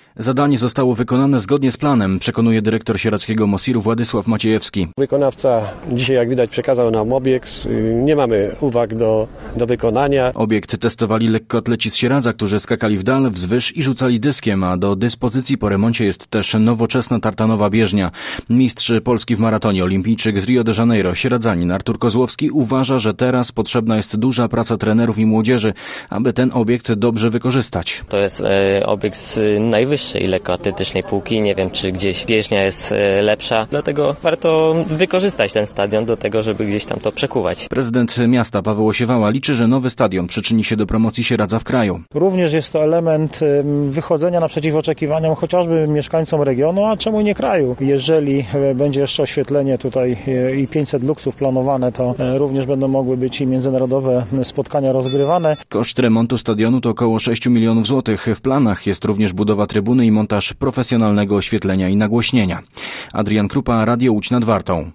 Zadanie zostało wykonane zgodnie z planem, przekonuje dyrektor sieradzkiego MOSiR-u Władysław Maciejewski. Wykonawca dzisiaj, jak widać, przekazał nam obiekt. Nie mamy uwag do wykonania. Obiekt testowali lekkoatleci z Sieradza, którzy skakali w dal, wzwyż i rzucali dyskiem, a do dyspozycji po remoncie jest też nowoczesna tartanowa bieżnia. Mistrz Polski w maratonie, olimpijczyk z Rio de Janeiro, sieradzanin Artur Kozłowski uważa, że teraz potrzebna jest duża praca trenerów i młodzieży, aby ten obiekt dobrze wykorzystać. To jest obiekt z najwyższej lekkoatletycznej półki. Nie wiem, czy gdzieś bieżnia jest lepsza, dlatego warto wykorzystać ten stadion do tego, żeby gdzieś tam to przekuwać. Prezydent miasta Paweł Osiewała liczy, że nowy stadion przyczyni się do promocji Sieradza w kraju. Również jest to element wychodzenia naprzeciw oczekiwaniom chociażby mieszkańcom regionu, a czemu nie kraju. Jeżeli będzie jeszcze oświetlenie tutaj i 500 luksów planowane, to również będą mogły być i międzynarodowe spotkania rozgrywane. Koszt remontu stadionu to około 6 milionów złotych. W planach jest również budowa trybuny i montaż profesjonalnego oświetlenia i nagłośnienia. Adrian Krupa, Radio Łódź nad Wartą.